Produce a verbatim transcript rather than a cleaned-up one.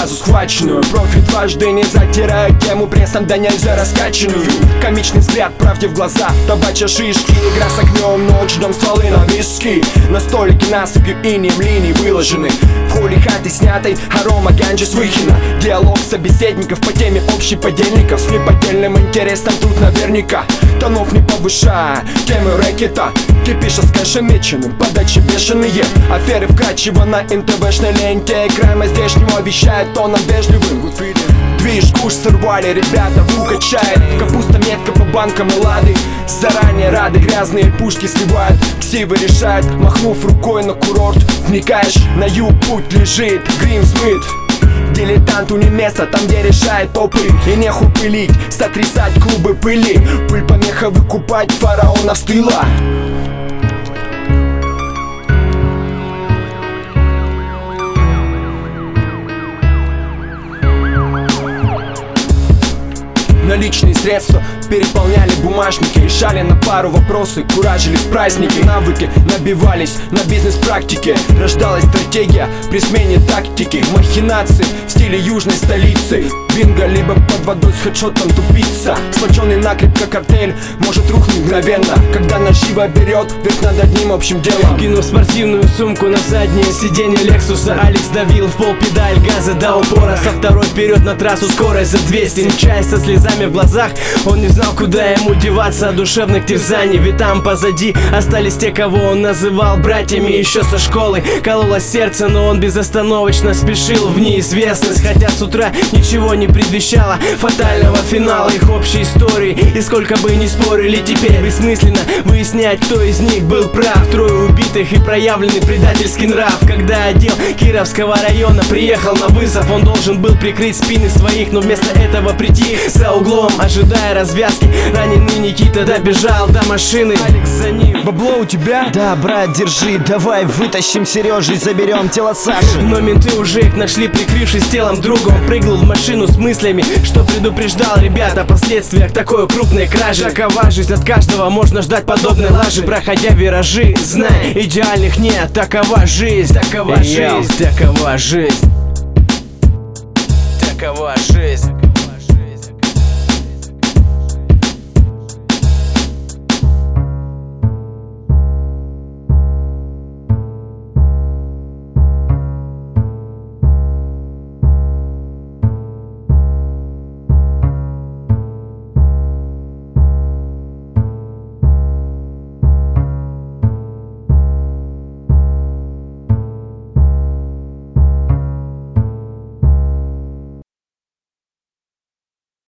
сразу схваченную. Профит дважды не затирая тему прессом, да нельзя раскачанную. Комичный взгляд, правде в глаза, табачья шишки, игра с огнем, ночь, дом, стволы на виски. На столике насыпью инеем линий выложены. В холле хаты снятой арома ганджи с выхина. Диалог собеседников по теме общей подельников. С неподдельным интересом тут наверняка. Тонов не повышая, темы рэкета. Кипиша с кэшем меченым, подачи бешеные. Аферы вкрадчиво на эн тэ вэ-шной ленте. Крайма здешнего вещает тоном вежливым. Движ, куш сорвали, ребята, ву качает. Капуста метка по банкам и лады. Заранее рады, грязные пушки сливают. Ксивы решают, махнув рукой на курорт. Вникаешь, на юг путь лежит, грим смыт. Дилетанту не место, там где решает попы. И нехуй пылить, сотрясать клубы пыли. Пыль помеха выкупать фараонов с тыла. Наличные средства переполняли бумажники, решали на пару вопросы, куражили в праздники. Навыки набивались на бизнес-практике. Рождалась стратегия при смене тактики. Махинации в стиле южной столицы. Бинго, либо под водой с хедшотом тупица. Сплоченный накрепко картель может рухнуть мгновенно, когда наживо берет верх над одним общим делом. Кинув спортивную сумку на заднее сиденье Лексуса, Алекс давил в пол педаль газа до упора. Со второй вперед на трассу, скорость за двести. Нечаянно со слезами в глазах, он не знал, куда ему деваться от душевных терзаний. Ведь там позади остались те, кого он называл братьями еще со школы. Кололось сердце, но он безостановочно спешил в неизвестность. Хотя с утра ничего не предвещало фатального финала их общей истории. И сколько бы ни спорили, теперь бессмысленно выяснять, кто из них был прав. Трое убитых и проявленный предательский нрав. Когда отдел Кировского района приехал на вызов, он должен был прикрыть спины своих, но вместо этого прийти за углом, ожидая развязки. Раненый Никита добежал до машины, Алекс за ним. Бабло у тебя? Да, брат, держи, давай вытащим Сережу и заберем тело Саши. Но менты уже их нашли, прикрывшись телом друга. Он прыгнул в машину с мыслями, что предупреждал ребят о последствиях такой крупной кражи. Такова жизнь, от каждого можно ждать подобной лажи. Проходя виражи, знай, идеальных нет. Такова жизнь, такова жизнь, такова жизнь, такова жизнь.